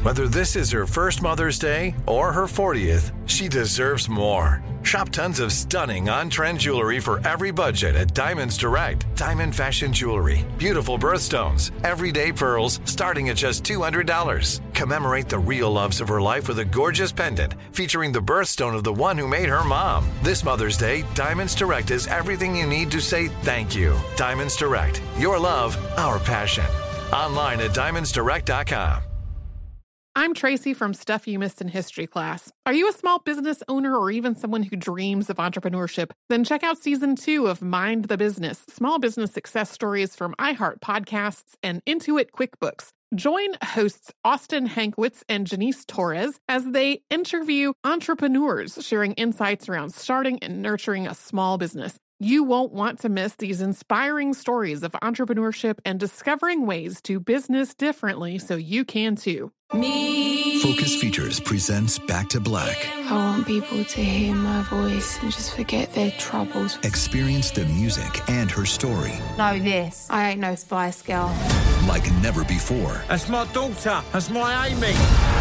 Whether this is her first Mother's Day or her 40th, she deserves more. Shop tons of stunning on-trend jewelry for every budget at Diamonds Direct. Diamond fashion jewelry, beautiful birthstones, everyday pearls starting at just $200. Commemorate the real loves of her life with a gorgeous pendant featuring the birthstone of the one who made her mom. This Mother's Day, Diamonds Direct is everything you need to say thank you. Diamonds Direct. Your love, our passion. Online at diamondsdirect.com. I'm Tracy from Stuff You Missed in History class. Are you a small business owner or even someone who dreams of entrepreneurship? Then check out Season 2 of Mind the Business, Small Business Success Stories from iHeart Podcasts and Intuit QuickBooks. Join hosts Austin Hankwitz and Janice Torres as they interview entrepreneurs sharing insights around starting and nurturing a small business. You won't want to miss these inspiring stories of entrepreneurship and discovering ways to business differently so you can too. Focus Features presents Back to Black. I want people to hear my voice and just forget their troubles. Experience the music and her story. Know this, I ain't no Spice Girl. Like never before. That's my daughter. That's my Amy.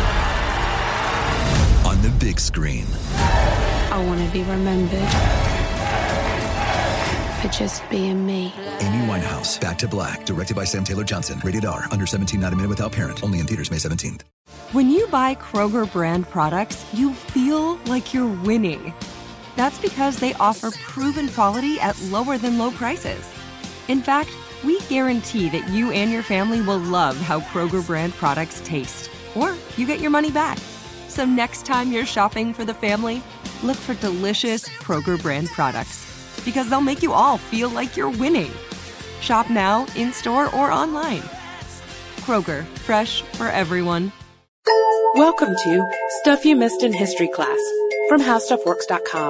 On the big screen. I want to be remembered for just being me. Amy Winehouse, Back to Black, directed by Sam Taylor Johnson. Rated R, under 17, not a minute without parent. Only in theaters May 17th. When you buy Kroger brand products, you feel like you're winning. That's because they offer proven quality at lower than low prices. In fact, we guarantee that you and your family will love how Kroger brand products taste. Or you get your money back. So next time you're shopping for the family, look for delicious Kroger brand products. Because they'll make you all feel like you're winning. Shop now, in-store, or online. Kroger, fresh for everyone. Welcome to Stuff You Missed in History class from HowStuffWorks.com.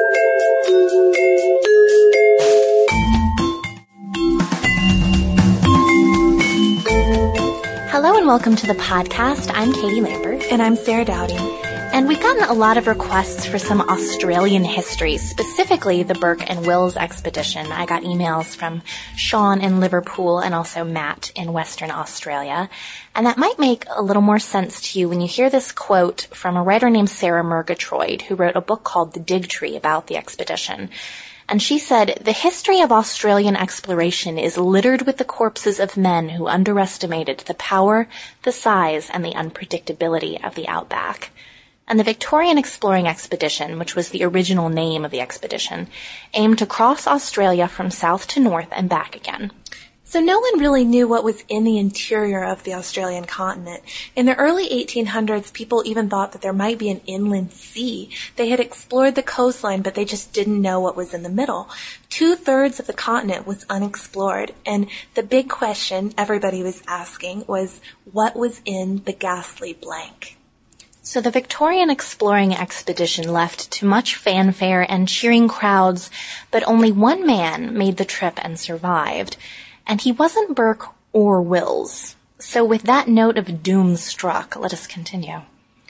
Hello and welcome to the podcast. I'm Katie Lambert. And I'm Sarah Dowdy. And we've gotten a lot of requests for some Australian history, specifically the Burke and Wills expedition. I got emails from Sean in Liverpool and also Matt in Western Australia. And that might make a little more sense to you when you hear this quote from a writer named Sarah Murgatroyd, who wrote a book called The Dig Tree about the expedition. And she said, "The history of Australian exploration is littered with the corpses of men who underestimated the power, the size, and the unpredictability of the outback." And the Victorian Exploring Expedition, which was the original name of the expedition, aimed to cross Australia from south to north and back again. So no one really knew what was in the interior of the Australian continent. In the early 1800s, people even thought that there might be an inland sea. They had explored the coastline, but they just didn't know what was in the middle. 2/3 of the continent was unexplored, and the big question everybody was asking was, what was in the ghastly blank? So the Victorian Exploring Expedition left to much fanfare and cheering crowds, but only one man made the trip and survived. And he wasn't Burke or Wills. So with that note of doom struck, let us continue.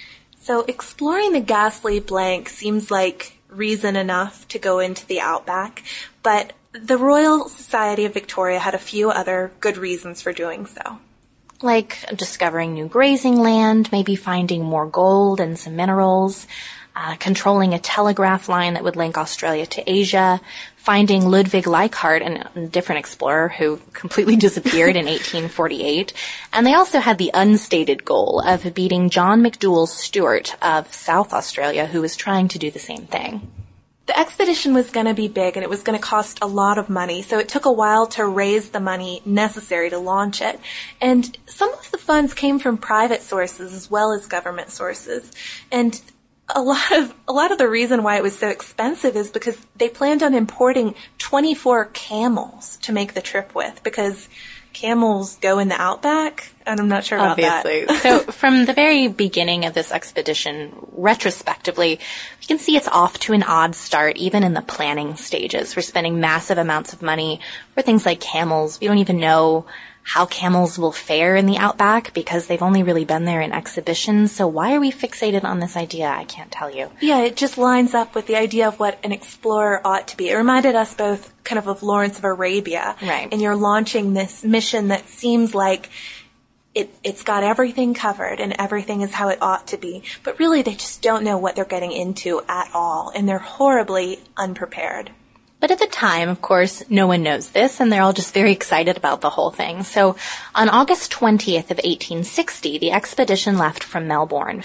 So exploring the ghastly blank seems like reason enough to go into the outback, but the Royal Society of Victoria had a few other good reasons for doing so. Like discovering new grazing land, maybe finding more gold and some minerals, controlling a telegraph line that would link Australia to Asia, finding Ludwig Leichhardt, a different explorer who completely disappeared in 1848. And they also had the unstated goal of beating John McDouall Stuart of South Australia, who was trying to do the same thing. The expedition was going to be big and it was going to cost a lot of money, so it took a while to raise the money necessary to launch it. And some of the funds came from private sources as well as government sources. And a lot of the reason why it was so expensive is because they planned on importing 24 camels to make the trip with, because camels go in the outback, and I'm not sure about Obviously. that. So from the very beginning of this expedition, retrospectively, you can see it's off to an odd start, even in the planning stages. We're spending massive amounts of money for things like camels. We don't even know how camels will fare in the outback because they've only really been there in exhibitions. So why are we fixated on this idea? I can't tell you. Yeah, it just lines up with the idea of what an explorer ought to be. It reminded us both kind of Lawrence of Arabia. Right. And you're launching this mission that seems like it's got everything covered and everything is how it ought to be. But really, they just don't know what they're getting into at all, and they're horribly unprepared. But at the time, of course, no one knows this, and they're all just very excited about the whole thing. So on August 20th of 1860, the expedition left from Melbourne.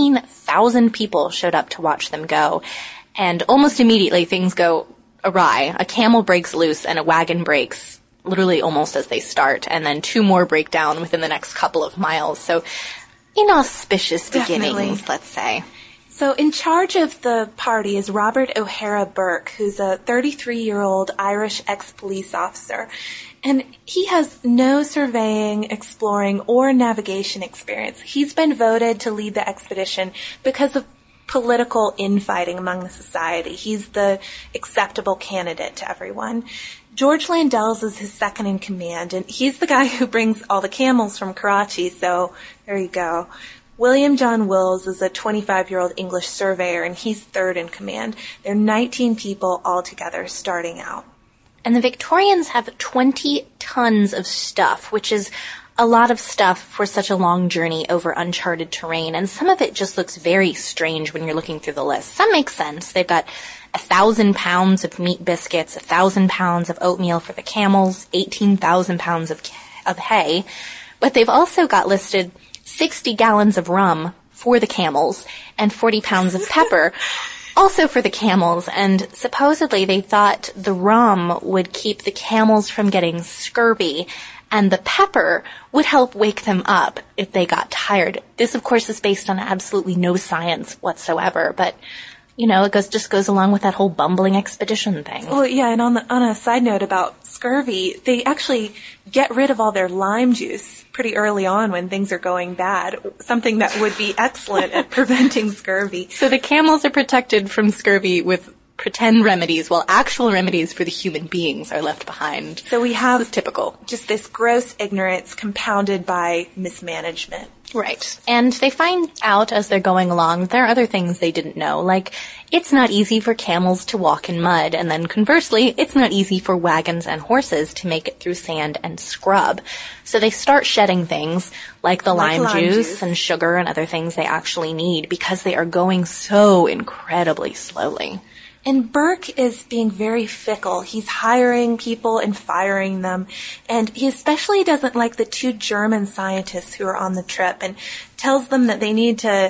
15,000 people showed up to watch them go, and almost immediately things go awry. A camel breaks loose and a wagon breaks literally almost as they start, and then 2 more break down within the next couple of miles. So inauspicious beginnings, let's say. So in charge of the party is Robert O'Hara Burke, who's a 33-year-old Irish ex-police officer. And he has no surveying, exploring, or navigation experience. He's been voted to lead the expedition because of political infighting among the society. He's the acceptable candidate to everyone. George Landells is his second in command, and he's the guy who brings all the camels from Karachi, so there you go. William John Wills is a 25-year-old English surveyor, and he's third in command. There are 19 people altogether starting out. And the Victorians have 20 tons of stuff, which is a lot of stuff for such a long journey over uncharted terrain, and some of it just looks very strange when you're looking through the list. Some make sense. They've got 1,000 pounds of meat biscuits, 1,000 pounds of oatmeal for the camels, 18,000 pounds of hay, but they've also got listed 60 gallons of rum for the camels and 40 pounds of pepper also for the camels. And supposedly they thought the rum would keep the camels from getting scurvy, and the pepper would help wake them up if they got tired. This, of course, is based on absolutely no science whatsoever, but you know, it just goes along with that whole bumbling expedition thing. Well, yeah, and on a side note about scurvy, they actually get rid of all their lime juice pretty early on when things are going bad, something that would be excellent at preventing scurvy. So the camels are protected from scurvy with pretend remedies, while actual remedies for the human beings are left behind. So we have this is typical. Just this gross ignorance compounded by mismanagement. Right. And they find out as they're going along there are other things they didn't know, like it's not easy for camels to walk in mud, and then conversely, it's not easy for wagons and horses to make it through sand and scrub. So they start shedding things like the lime juice and sugar and other things they actually need because they are going so incredibly slowly. And Burke is being very fickle. He's hiring people and firing them. And he especially doesn't like the 2 German scientists who are on the trip and tells them that they need to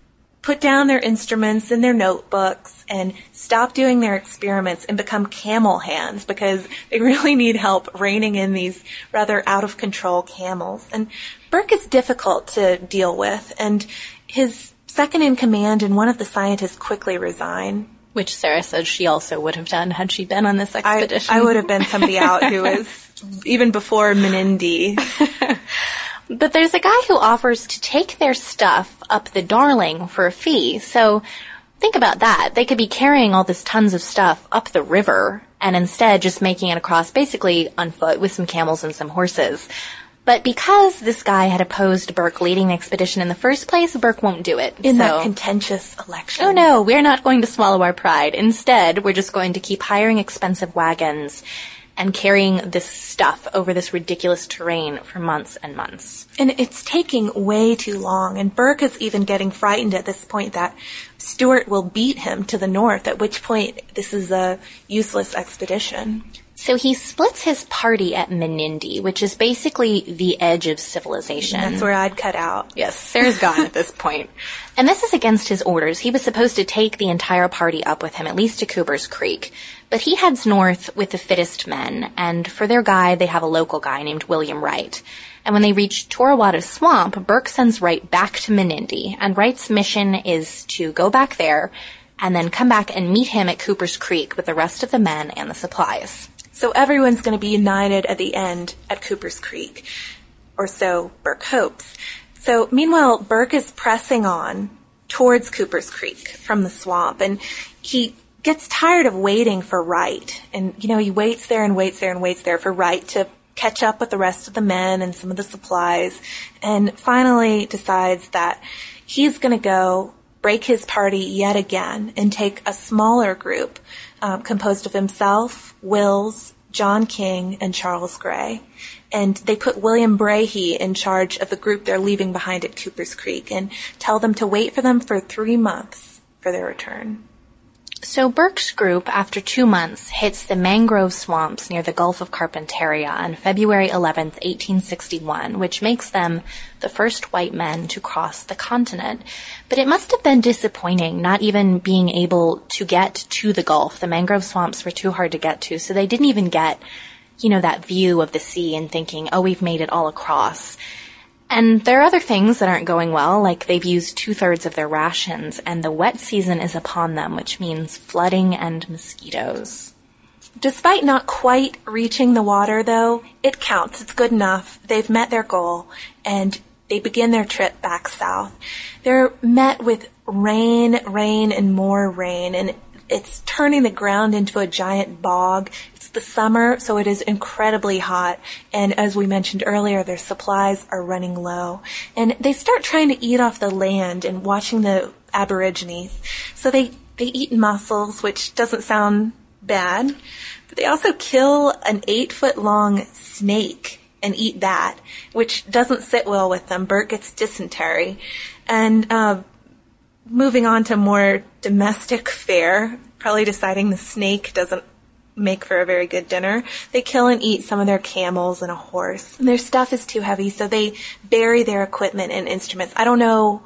put down their instruments in their notebooks and stop doing their experiments and become camel hands because they really need help reining in these rather out-of-control camels. And Burke is difficult to deal with, and his second in command and one of the scientists quickly resign. Which Sarah says she also would have done had she been on this expedition. I would have been somebody out who was even before Menindee. But there's a guy who offers to take their stuff up the Darling for a fee. So think about that. They could be carrying all this tons of stuff up the river and instead just making it across basically on foot with some camels and some horses. But because this guy had opposed Burke leading the expedition in the first place, Burke won't do it. In that contentious election. Oh no, we're not going to swallow our pride. Instead, we're just going to keep hiring expensive wagons and carrying this stuff over this ridiculous terrain for months and months. And it's taking way too long, and Burke is even getting frightened at this point that Stuart will beat him to the north, at which point this is a useless expedition. So he splits his party at Menindee, which is basically the edge of civilization. That's where I'd cut out. Yes, Sarah's gone at this point. And this is against his orders. He was supposed to take the entire party up with him, at least to Cooper's Creek. But he heads north with the fittest men, and for their guide, they have a local guy named William Wright. And when they reach Torrawada Swamp, Burke sends Wright back to Menindee, and Wright's mission is to go back there and then come back and meet him at Cooper's Creek with the rest of the men and the supplies. So everyone's going to be united at the end at Cooper's Creek, or so Burke hopes. So meanwhile, Burke is pressing on towards Cooper's Creek from the swamp, and he gets tired of waiting for Wright. And, you know, he waits there and waits there and waits there for Wright to catch up with the rest of the men and some of the supplies, and finally decides that he's going to go break his party yet again and take a smaller group composed of himself, Wills, John King, and Charles Gray. and they put William Brahe in charge of the group they're leaving behind at Cooper's Creek and tell them to wait for them for 3 months for their return. So Burke's group, after 2 months, hits the mangrove swamps near the Gulf of Carpentaria on February 11th, 1861, which makes them the first white men to cross the continent. But it must have been disappointing not even being able to get to the Gulf. The mangrove swamps were too hard to get to, so they didn't even get, that view of the sea and thinking, oh, we've made it all across. And there are other things that aren't going well, like they've used 2/3 of their rations, and the wet season is upon them, which means flooding and mosquitoes. Despite not quite reaching the water, though, it counts. It's good enough. They've met their goal, and they begin their trip back south. They're met with rain, and more rain, and it's turning the ground into a giant bog. It's the summer, so it is incredibly hot. And as we mentioned earlier, their supplies are running low. And they start trying to eat off the land and watching the Aborigines. So they eat mussels, which doesn't sound bad. But they also kill an 8-foot-long snake and eat that, which doesn't sit well with them. Burke gets dysentery. And moving on to more domestic fare, probably deciding the snake doesn't make for a very good dinner, they kill and eat some of their camels and a horse. And their stuff is too heavy, so they bury their equipment and instruments. I don't know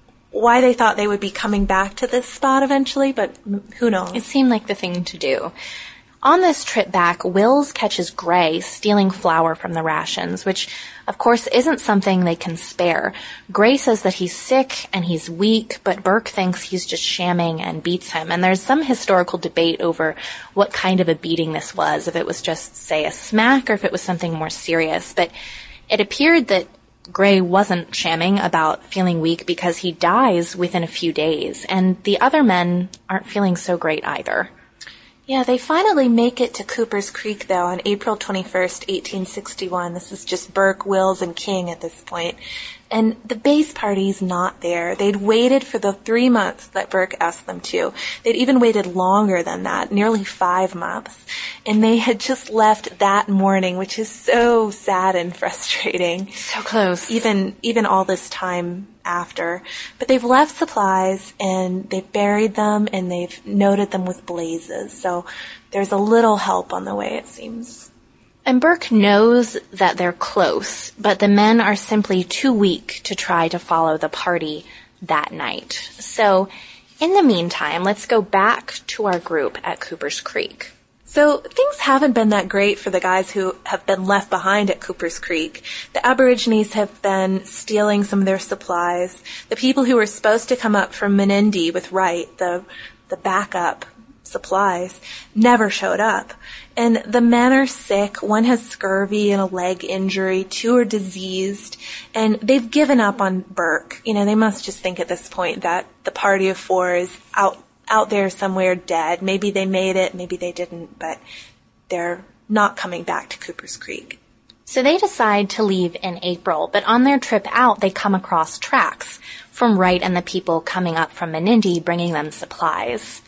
why they thought they would be coming back to this spot eventually, but who knows? It seemed like the thing to do. On this trip back, Wills catches Gray stealing flour from the rations, which, of course, isn't something they can spare. Gray says that he's sick and he's weak, but Burke thinks he's just shamming and beats him. And there's some historical debate over what kind of a beating this was, if it was just, say, a smack or if it was something more serious. But it appeared that Gray wasn't shamming about feeling weak because he dies within a few days, and the other men aren't feeling so great either. Yeah, they finally make it to Cooper's Creek, though, on April 21st, 1861. This is just Burke, Wills, and King at this point. And the base party's not there. They'd waited for the 3 months that Burke asked them to. They'd even waited longer than that, nearly 5 months. And they had just left that morning, which is so sad and frustrating. So close. Even all this time after. But they've left supplies, and they've buried them, and they've noted them with blazes. So there's a little help on the way, it seems. And Burke knows that they're close, but the men are simply too weak to try to follow the party that night. So, in the meantime, let's go back to our group at Cooper's Creek. So things haven't been that great for the guys who have been left behind at Cooper's Creek. The Aborigines have been stealing some of their supplies. The people who were supposed to come up from Menindee with Wright, the backup supplies, never showed up. And the men are sick. One has scurvy and a leg injury. 2 are diseased. And they've given up on Burke. They must just think at this point that the party of 4 is out there somewhere dead. Maybe they made it, maybe they didn't, but they're not coming back to Cooper's Creek. So they decide to leave in April, but on their trip out, they come across tracks from Wright and the people coming up from Menindee bringing them supplies.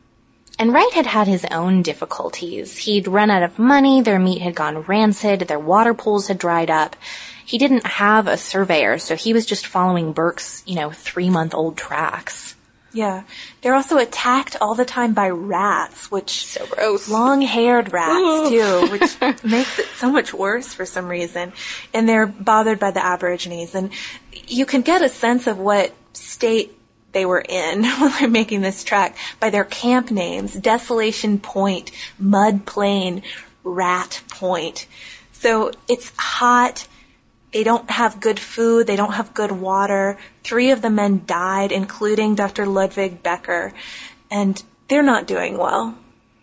And Wright had had his own difficulties. He'd run out of money, their meat had gone rancid, their water pools had dried up. He didn't have a surveyor, so he was just following Burke's, 3-month-old tracks. Yeah. They're also attacked all the time by rats, which... So gross. Long-haired rats, too, which makes it so much worse for some reason. And they're bothered by the Aborigines. And you can get a sense of what state they were in when they're making this track by their camp names: Desolation Point, Mud Plain, Rat Point. So it's hot. They don't have good food. They don't have good water. 3 of the men died, including Dr. Ludwig Becker. And they're not doing well.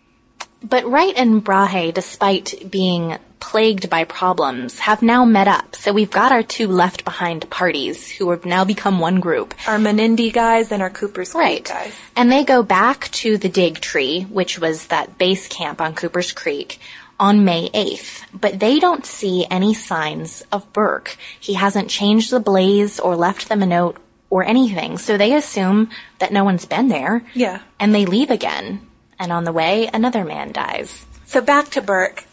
But Wright and Brahe, despite being plagued by problems, have now met up. So we've got our 2 left behind parties who have now become one group. Our Menindee guys and our Cooper's Creek guys. And they go back to the Dig Tree, which was that base camp on Cooper's Creek, on May 8th, but they don't see any signs of Burke. He hasn't changed the blaze or left them a note or anything, so they assume that no one's been there. Yeah. And they leave again, and on the way, another man dies. So back to Burke.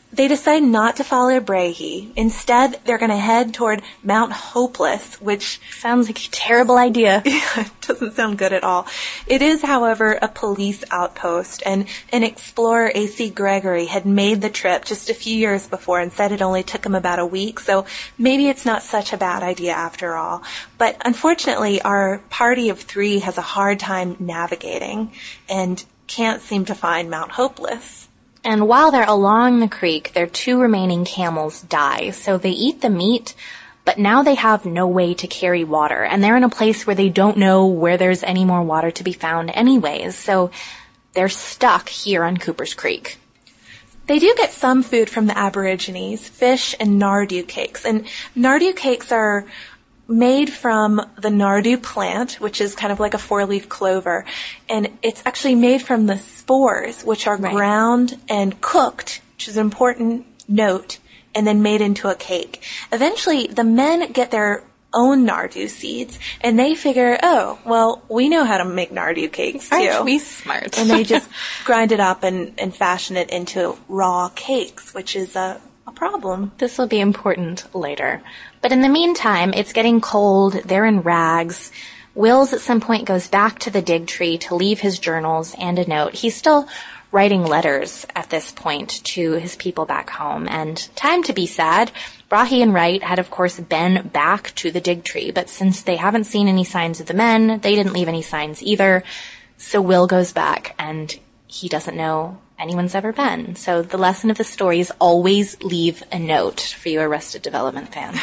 they decide not to follow Brahe. Instead, they're going to head toward Mount Hopeless, which sounds like a terrible idea. It doesn't sound good at all. It is, however, a police outpost, and an explorer, A.C. Gregory, had made the trip just a few years before and said it only took him about a week, so maybe it's not such a bad idea after all. But unfortunately, our party of 3 has a hard time navigating and can't seem to find Mount Hopeless. And while they're along the creek, their 2 remaining camels die, so they eat the meat, but now they have no way to carry water, and they're in a place where they don't know where there's any more water to be found anyways, so they're stuck here on Cooper's Creek. They do get some food from the Aborigines, fish and Nardoo cakes, and Nardoo cakes are made from the Nardoo plant, which is kind of like a 4-leaf clover, and it's actually made from the spores, which are ground and cooked, which is an important note, and then made into a cake. Eventually, the men get their own Nardoo seeds, and they figure, oh, well, we know how to make Nardoo cakes, too. Aren't we smart? And they just grind it up and fashion it into raw cakes, which is a problem. This will be important later. But in the meantime, it's getting cold, they're in rags. Wills at some point goes back to the dig tree to leave his journals and a note. He's still writing letters at this point to his people back home. And time to be sad. Brahe and Wright had, of course, been back to the dig tree, but since they haven't seen any signs of the men, they didn't leave any signs either. So Will goes back, and he doesn't know anyone's ever been. So the lesson of the story is always leave a note for you Arrested Development fans.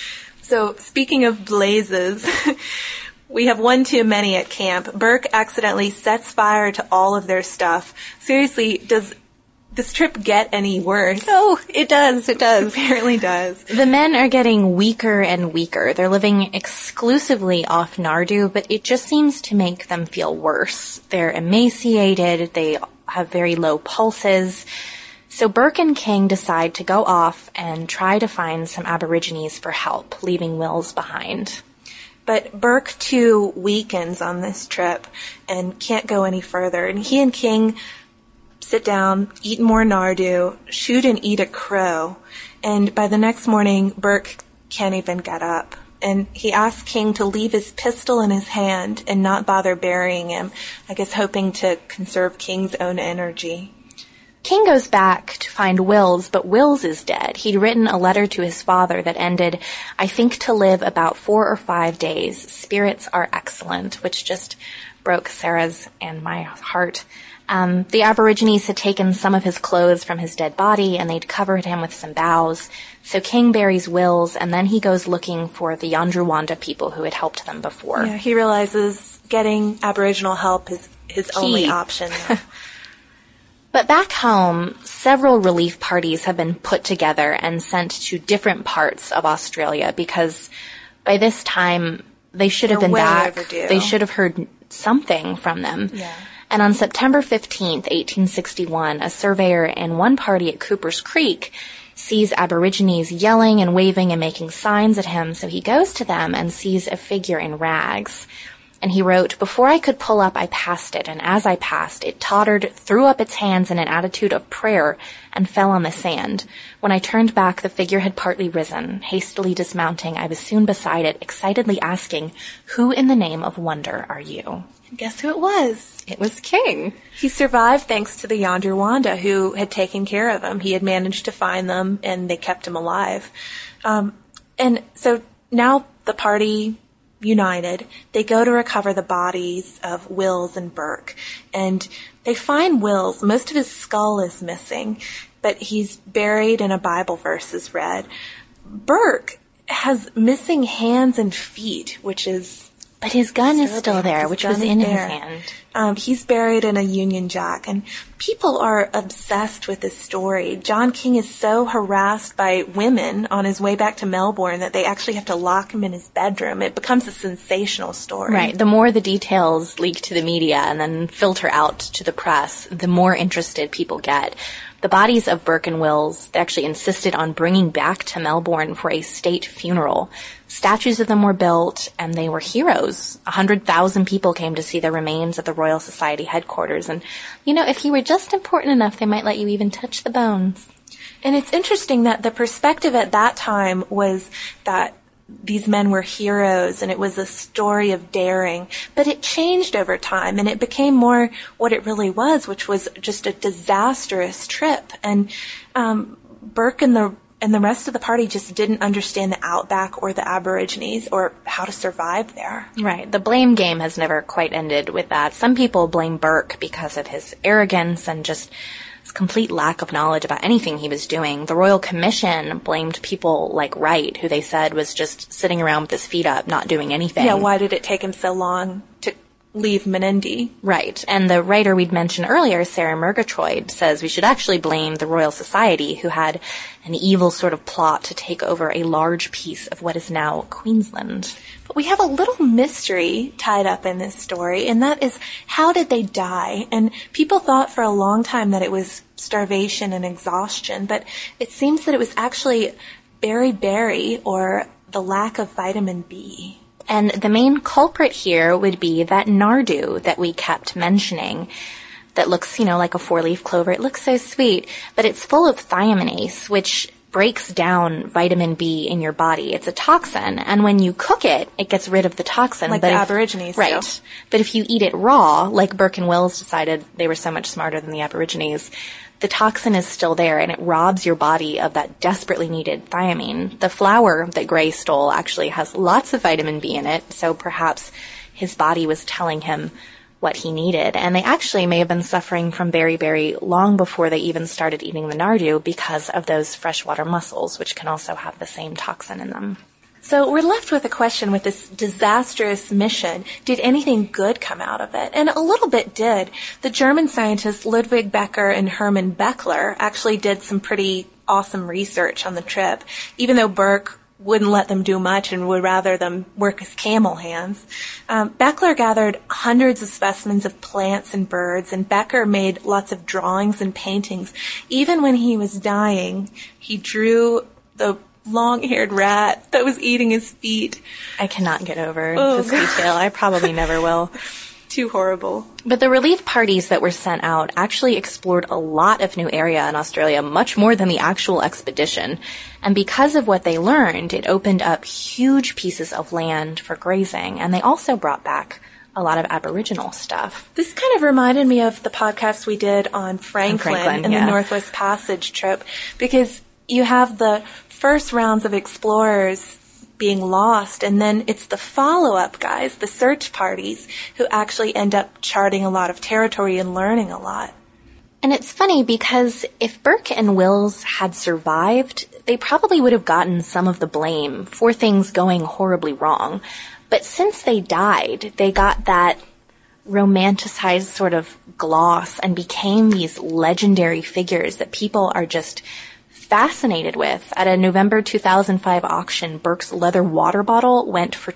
So speaking of blazes, we have one too many at camp. Burke accidentally sets fire to all of their stuff. Seriously, does this trip get any worse? Oh, it does. It does. It apparently does. The men are getting weaker and weaker. They're living exclusively off Nardoo, but it just seems to make them feel worse. They're emaciated. They have very low pulses. So Burke and King decide to go off and try to find some Aborigines for help, leaving Wills behind. But Burke, too, weakens on this trip and can't go any further. And he and King sit down, eat more Nardoo, shoot and eat a crow. And by the next morning, Burke can't even get up. And he asks King to leave his pistol in his hand and not bother burying him, I guess hoping to conserve King's own energy. King goes back to find Wills, but Wills is dead. He'd written a letter to his father that ended, "I think to live about 4 or 5 days. Spirits are excellent," which just broke Sarah's and my heart. The Aborigines had taken some of his clothes from his dead body, and they'd covered him with some boughs. So King buries Wills, and then he goes looking for the Yandrawanda people who had helped them before. Yeah, he realizes getting Aboriginal help is his only option. But back home, several relief parties have been put together and sent to different parts of Australia because by this time they should have been back. Overdue. They should have heard something from them. Yeah. And on September 15th, 1861, a surveyor in one party at Cooper's Creek sees Aborigines yelling and waving and making signs at him, so he goes to them and sees a figure in rags. And he wrote, "Before I could pull up, I passed it, and as I passed, it tottered, threw up its hands in an attitude of prayer, and fell on the sand. When I turned back, the figure had partly risen. Hastily dismounting, I was soon beside it, excitedly asking, 'Who in the name of wonder are you?'" And guess who it was? It was King. He survived thanks to the Yandrawanda who had taken care of him. He had managed to find them, and they kept him alive. And so now the party united, they go to recover the bodies of Wills and Burke. And they find Wills. Most of his skull is missing, but he's buried and a Bible verse is read. Burke has missing hands and feet, which is... But his gun is still there, which was in his hand. He's buried in a Union Jack, and people are obsessed with this story. John King is so harassed by women on his way back to Melbourne that they actually have to lock him in his bedroom. It becomes a sensational story. Right. The more the details leak to the media and then filter out to the press, the more interested people get. The bodies of Burke and Wills, they actually insisted on bringing back to Melbourne for a state funeral. Statues of them were built, and they were heroes. 100,000 people came to see their remains at the Royal Society headquarters. And, you know, if you were just important enough, they might let you even touch the bones. And it's interesting that the perspective at that time was that these men were heroes and it was a story of daring, but it changed over time and it became more what it really was, which was just a disastrous trip. And Burke and the rest of the party just didn't understand the outback or the Aborigines or how to survive there. Right. The blame game has never quite ended with that. Some people blame Burke because of his arrogance and just his complete lack of knowledge about anything he was doing. The Royal Commission blamed people like Wright, who they said was just sitting around with his feet up, not doing anything. Yeah, why did it take him so long to leave Menindee? Right. And the writer we'd mentioned earlier, Sarah Murgatroyd, says we should actually blame the Royal Society, who had an evil sort of plot to take over a large piece of what is now Queensland. But we have a little mystery tied up in this story, and that is, how did they die? And people thought for a long time that it was starvation and exhaustion, but it seems that it was actually beriberi, or the lack of vitamin B. And the main culprit here would be that nardoo that we kept mentioning that looks, like a four-leaf clover. It looks so sweet, but it's full of thiaminase, which breaks down vitamin B in your body. It's a toxin, and when you cook it, it gets rid of the toxin. Like the Aborigines do. Right. But if you eat it raw, like Burke and Wills decided they were so much smarter than the Aborigines, the toxin is still there, and it robs your body of that desperately needed thiamine. The flour that Gray stole actually has lots of vitamin B in it, so perhaps his body was telling him what he needed. And they actually may have been suffering from beriberi long before they even started eating the nardoo because of those freshwater mussels, which can also have the same toxin in them. So we're left with a question with this disastrous mission. Did anything good come out of it? And a little bit did. The German scientists Ludwig Becker and Hermann Beckler actually did some pretty awesome research on the trip, even though Burke wouldn't let them do much and would rather them work as camel hands. Beckler gathered hundreds of specimens of plants and birds, and Becker made lots of drawings and paintings. Even when he was dying, he drew the long-haired rat that was eating his feet. I cannot get over this detail. I probably never will. Too horrible. But the relief parties that were sent out actually explored a lot of new area in Australia, much more than the actual expedition. And because of what they learned, it opened up huge pieces of land for grazing, and they also brought back a lot of Aboriginal stuff. This kind of reminded me of the podcast we did on Franklin and the Northwest Passage trip, because you have the first rounds of explorers being lost, and then it's the follow-up guys, the search parties, who actually end up charting a lot of territory and learning a lot. And it's funny because if Burke and Wills had survived, they probably would have gotten some of the blame for things going horribly wrong. But since they died, they got that romanticized sort of gloss and became these legendary figures that people are just fascinated with. At a November 2005 auction, Burke's leather water bottle went for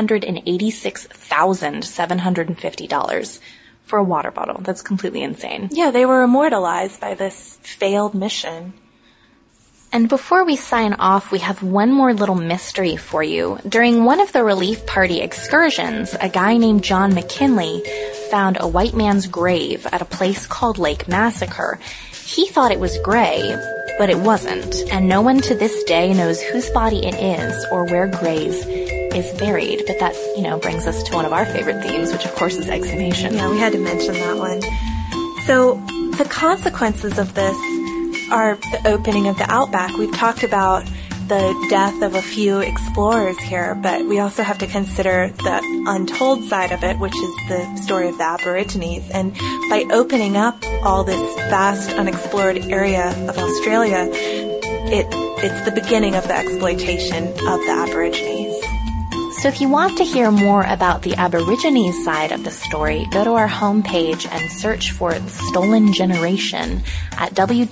$286,750 for a water bottle. That's completely insane. Yeah, they were immortalized by this failed mission. And before we sign off, we have one more little mystery for you. During one of the relief party excursions, a guy named John McKinley found a white man's grave at a place called Lake Massacre. He thought it was Gray, but it wasn't, and no one to this day knows whose body it is or where Gray's is buried. But that, brings us to one of our favorite themes, which of course is exhumation. Yeah, we had to mention that one. So the consequences of this are the opening of the outback. We've talked about the death of a few explorers here, but we also have to consider the untold side of it, which is the story of the Aborigines. And by opening up all this vast unexplored area of Australia, it's the beginning of the exploitation of the Aborigines. So if you want to hear more about the Aborigines side of the story, go to our homepage and search for The Stolen Generation at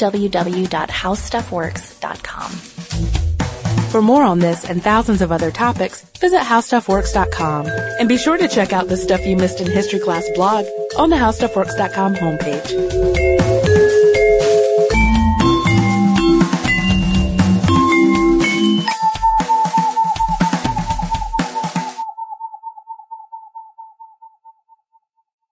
www.howstuffworks.com. For more on this and thousands of other topics, visit howstuffworks.com. And be sure to check out the Stuff You Missed in History Class blog on the howstuffworks.com homepage.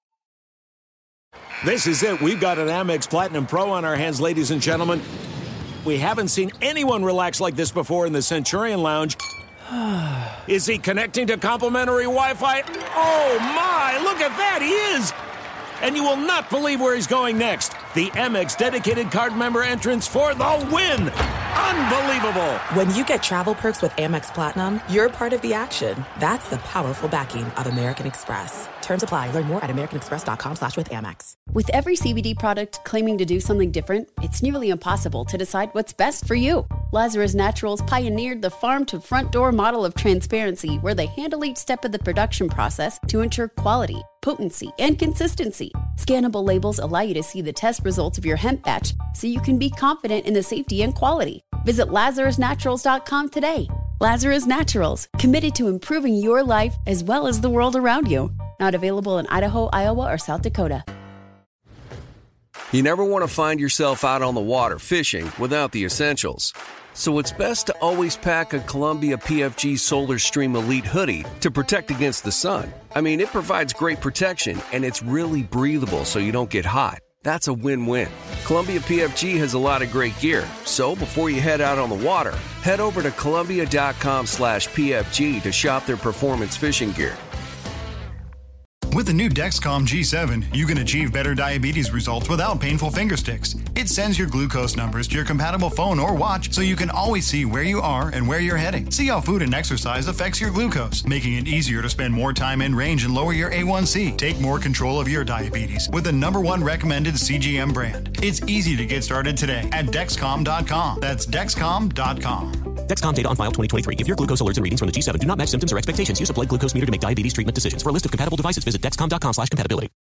This is it. We've got an Amex Platinum Pro on our hands, ladies and gentlemen. We haven't seen anyone relax like this before in the Centurion Lounge. Is he connecting to complimentary Wi-Fi? Oh my, look at that, he is! And you will not believe where he's going next. The Amex dedicated card member entrance for the win. Unbelievable. When you get travel perks with Amex Platinum, you're part of the action. That's the powerful backing of American Express. Terms apply. Learn more at americanexpress.com/withAmex. With every CBD product claiming to do something different, it's nearly impossible to decide what's best for you. Lazarus Naturals pioneered the farm-to-front-door model of transparency, where they handle each step of the production process to ensure quality, potency, and consistency. Scannable labels allow you to see the test results of your hemp batch, so you can be confident in the safety and quality. Visit LazarusNaturals.com today. Lazarus Naturals, committed to improving your life as well as the world around you. Not available in Idaho, Iowa, or South Dakota. You never want to find yourself out on the water fishing without the essentials. So it's best to always pack a Columbia PFG Solar Stream Elite hoodie to protect against the sun. I mean, it provides great protection, and it's really breathable so you don't get hot. That's a win-win. Columbia PFG has a lot of great gear, so before you head out on the water, head over to Columbia.com/PFG to shop their performance fishing gear. With the new Dexcom G7, you can achieve better diabetes results without painful finger sticks. It sends your glucose numbers to your compatible phone or watch so you can always see where you are and where you're heading. See how food and exercise affects your glucose, making it easier to spend more time in range and lower your A1C. Take more control of your diabetes with the #1 recommended CGM brand. It's easy to get started today at Dexcom.com. That's Dexcom.com. Dexcom data on file 2023. If your glucose alerts and readings from the G7 do not match symptoms or expectations, use a blood glucose meter to make diabetes treatment decisions. For a list of compatible devices, visit Dexcom.com/compatibility.